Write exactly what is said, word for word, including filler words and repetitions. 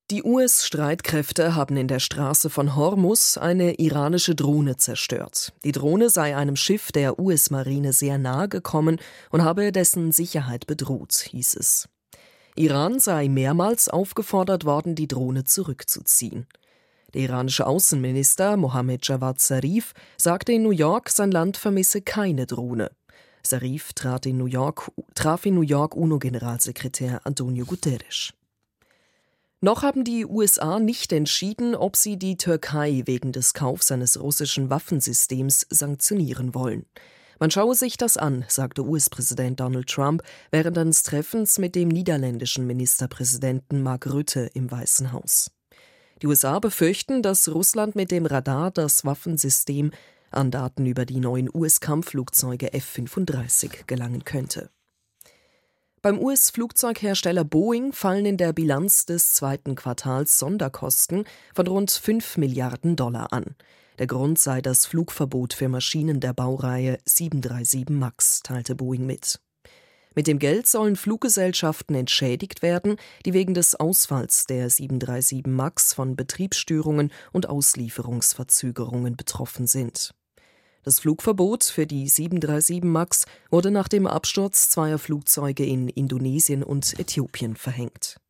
Die U S-Streitkräfte haben in der Straße von Hormuz eine iranische Drohne zerstört. Die Drohne sei einem Schiff der U S-Marine sehr nahe gekommen und habe dessen Sicherheit bedroht, hieß es. Iran sei mehrmals aufgefordert worden, die Drohne zurückzuziehen. Der iranische Außenminister Mohammad Javad Zarif sagte in New York, sein Land vermisse keine Drohne. Zarif trat in New York, traf in New York U N O-Generalsekretär Antonio Guterres. Noch haben die U S A nicht entschieden, ob sie die Türkei wegen des Kaufs eines russischen Waffensystems sanktionieren wollen. Man schaue sich das an, sagte U S-Präsident Donald Trump während eines Treffens mit dem niederländischen Ministerpräsidenten Mark Rutte im Weißen Haus. Die U S A befürchten, dass Russland mit dem Radar das Waffensystem an Daten über die neuen U S-Kampfflugzeuge F fünfunddreißig gelangen könnte. Beim U S-Flugzeughersteller Boeing fallen in der Bilanz des zweiten Quartals Sonderkosten von rund fünf Milliarden Dollar an. Der Grund sei das Flugverbot für Maschinen der Baureihe sieben drei sieben MAX, teilte Boeing mit. Mit dem Geld sollen Fluggesellschaften entschädigt werden, die wegen des Ausfalls der sieben drei sieben MAX von Betriebsstörungen und Auslieferungsverzögerungen betroffen sind. Das Flugverbot für die sieben drei sieben MAX wurde nach dem Absturz zweier Flugzeuge in Indonesien und Äthiopien verhängt.